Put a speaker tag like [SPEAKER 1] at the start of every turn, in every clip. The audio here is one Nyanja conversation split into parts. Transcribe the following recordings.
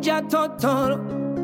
[SPEAKER 1] ja total.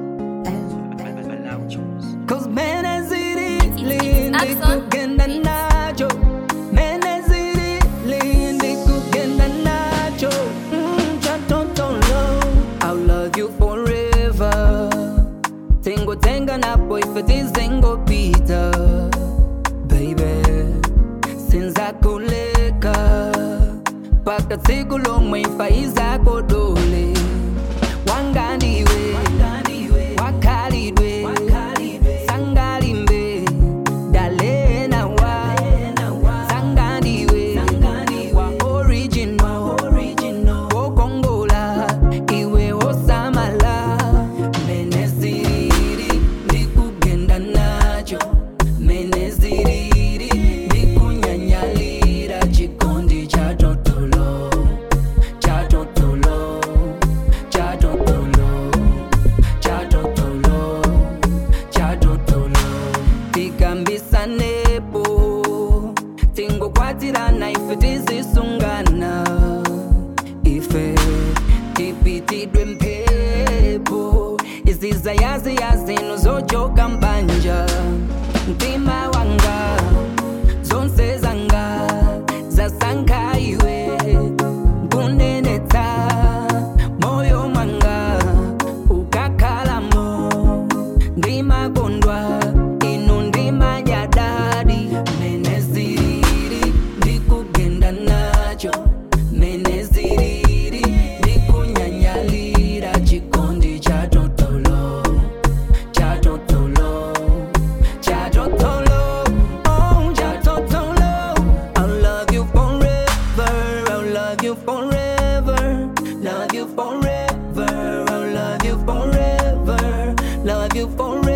[SPEAKER 1] Cause men is it lean kugenda nacho. Men is it lean kugenda nacho. Ja total love. I'll love you forever. Tengo tenga na boy for this zengo pita. Baby, since I kuleka paka siku lomwe faiza kodole. Wangandiwe, wakalidwe, sangalimbe, dalena wa, sangandiwe, wa original, wokongola, iwe osamala. Meneziri, ndikugenda nacho. Meneziri, ndikunyanyalira chikondi cha totolo. Tikambisanepo tingokwatirana ife tizisungana. Ife tipitidwe mphepo izizayaziyazi zojoka mbanja. Mtima wanga zonse zanga zasankha iwe. Kuneneta moyo mwanga ukakhalamo. Ndimakondwa inu ndimanyadadi. Meneziri ndikugenda nacho. Meneziri ndikunyanyalira chikondi cha totolo. Cha totolo. Cha totolo. Oh, cha totolo. I'll love you forever. I'll love you forever. Love you forever. I'll love you forever. Love you forever.